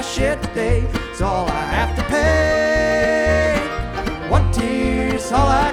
shed today. It's all I have to pay. One tear's all I